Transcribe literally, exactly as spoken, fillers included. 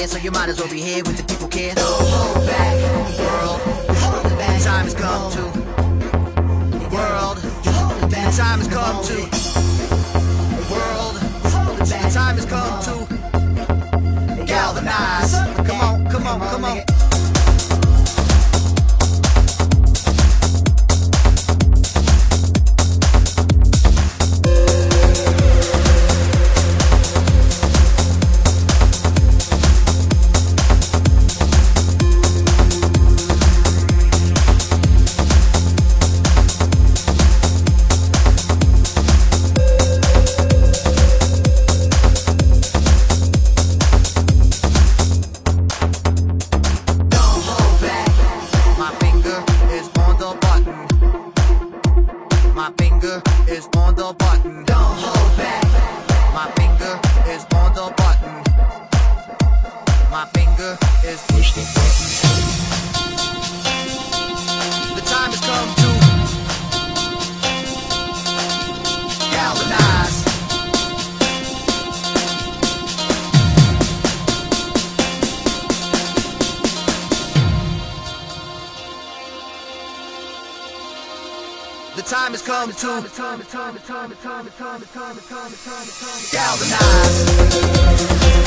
there, so you might as well be here with the people care. Don't hold back, world. The time has come to world. The time has come to world. The time has come to galvanize. Come on, come on, come on. My finger is on the button. Don't hold back. My finger is on the button. My finger is push the button. The time has come to galvanize. The time has come to galvanize.